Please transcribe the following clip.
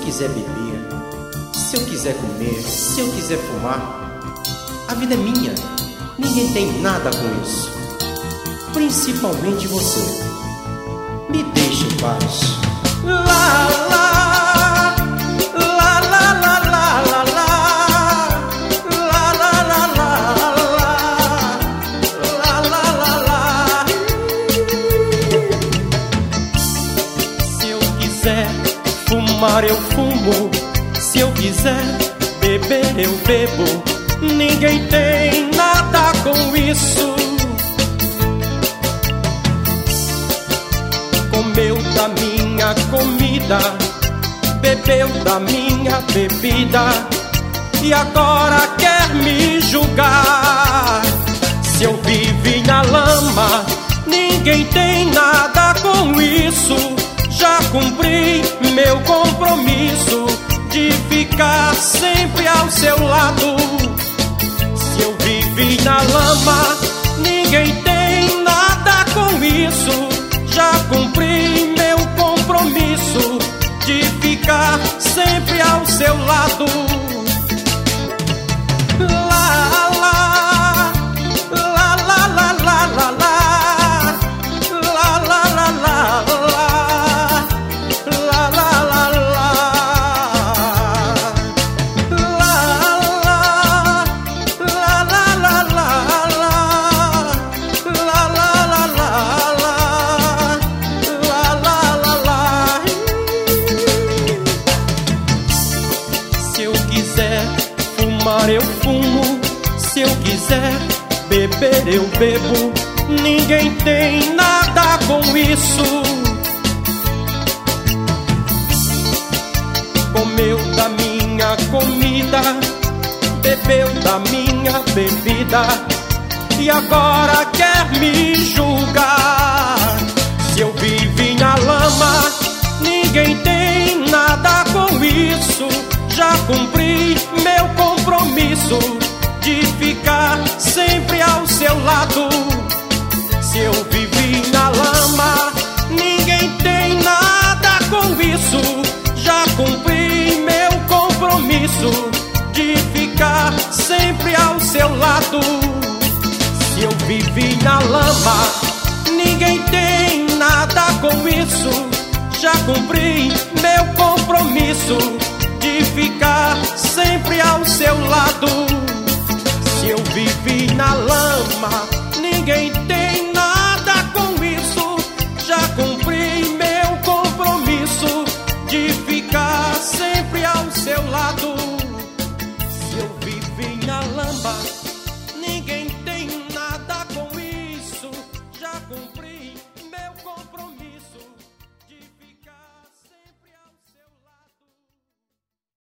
quiser beber, se eu quiser comer, se eu quiser fumar, a vida é minha, ninguém tem nada com isso. Principalmente você. Me deixe em paz. Lá, lá, lá, lá, lá, lá, lá, lá, lá, lá, lá, lá, lá, lá, lá. Se eu quiser fumar, eu fumo. Se eu quiser beber, eu bebo. Ninguém tem nada com isso. Comeu da minha comida, bebeu da minha bebida e agora quer me julgar. Se eu vivi na lama, ninguém tem nada com isso. Já cumpri meu compromisso de ficar sempre ao seu lado. Se eu vivi na lama, ninguém tem nada com isso. Já cumpri meu compromisso de ficar sempre ao seu lado. Lá, lá, lá, lá, lá, lá, lá, lá, lá, lá, lá, lá, lá, lá, lá, eu fumo, se eu quiser beber, eu bebo. Ninguém tem nada com isso. Comeu da minha comida, bebeu da minha bebida e agora quer me julgar. Se eu vivi na lama, ninguém tem nada com isso. Já cumpri meu compromisso de ficar sempre ao seu lado. Se eu vivi na lama, ninguém tem nada com isso. Já cumpri meu compromisso de ficar sempre ao seu lado. Se eu vivi na lama, ninguém tem nada com isso. Já cumpri